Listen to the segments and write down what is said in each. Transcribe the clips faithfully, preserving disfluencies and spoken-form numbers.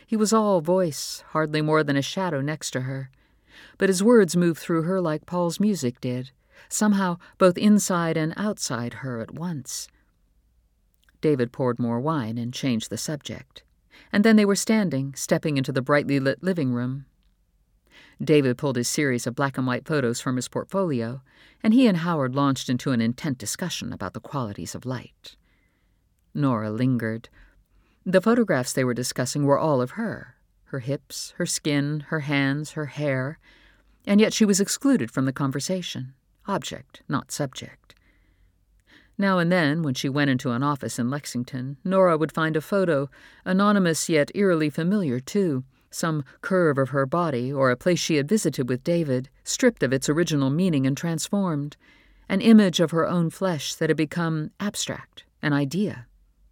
He was all voice, hardly more than a shadow next to her. But his words moved through her like Paul's music did, somehow both inside and outside her at once. David poured more wine and changed the subject. And then they were standing, stepping into the brightly lit living room. David pulled his series of black and white photos from his portfolio, and he and Howard launched into an intent discussion about the qualities of light. Nora lingered. The photographs they were discussing were all of her, her hips, her skin, her hands, her hair, and yet she was excluded from the conversation, object, not subject. Now and then, when she went into an office in Lexington, Nora would find a photo, anonymous yet eerily familiar too, some curve of her body or a place she had visited with David, stripped of its original meaning and transformed, an image of her own flesh that had become abstract, an idea.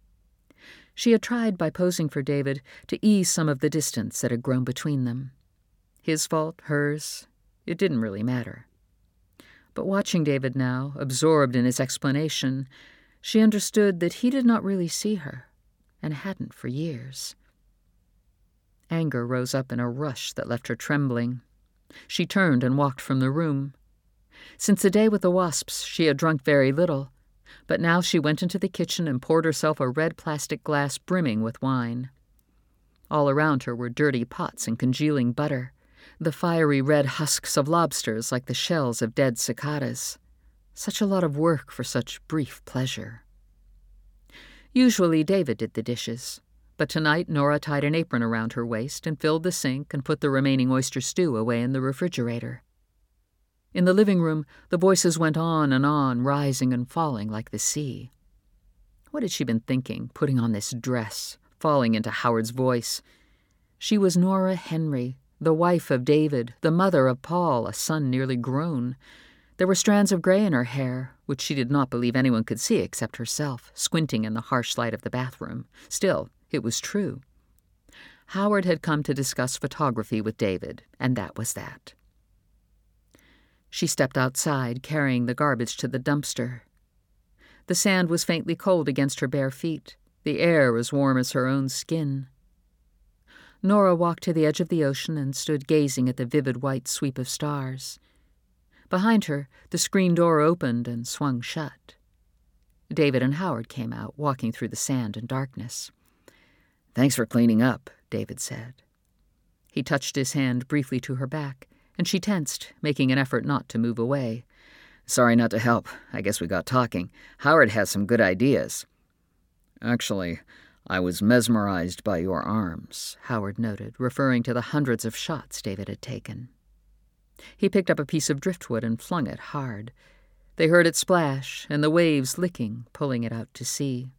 She had tried, by posing for David, to ease some of the distance that had grown between them. His fault, hers, it didn't really matter. But watching David now, absorbed in his explanation, she understood that he did not really see her, and hadn't for years. Anger rose up in a rush that left her trembling. She turned and walked from the room. Since the day with the wasps, she had drunk very little, but now she went into the kitchen and poured herself a red plastic glass brimming with wine. All around her were dirty pots and congealing butter, the fiery red husks of lobsters like the shells of dead cicadas. Such a lot of work for such brief pleasure. Usually David did the dishes, but tonight Nora tied an apron around her waist and filled the sink and put the remaining oyster stew away in the refrigerator. In the living room, the voices went on and on, rising and falling like the sea. What had she been thinking, putting on this dress, falling into Howard's voice? She was Nora Henry, the wife of David, the mother of Paul, a son nearly grown. There were strands of gray in her hair, which she did not believe anyone could see except herself, squinting in the harsh light of the bathroom. Still, it was true. Howard had come to discuss photography with David, and that was that. She stepped outside, carrying the garbage to the dumpster. The sand was faintly cold against her bare feet. The air was warm as her own skin. Nora walked to the edge of the ocean and stood gazing at the vivid white sweep of stars. Behind her, the screen door opened and swung shut. David and Howard came out, walking through the sand and darkness. "Thanks for cleaning up," David said. He touched his hand briefly to her back, and she tensed, making an effort not to move away. "Sorry not to help. I guess we got talking. Howard has some good ideas." "Actually, I was mesmerized by your arms," Howard noted, referring to the hundreds of shots David had taken. He picked up a piece of driftwood and flung it hard. They heard it splash, and the waves licking, pulling it out to sea.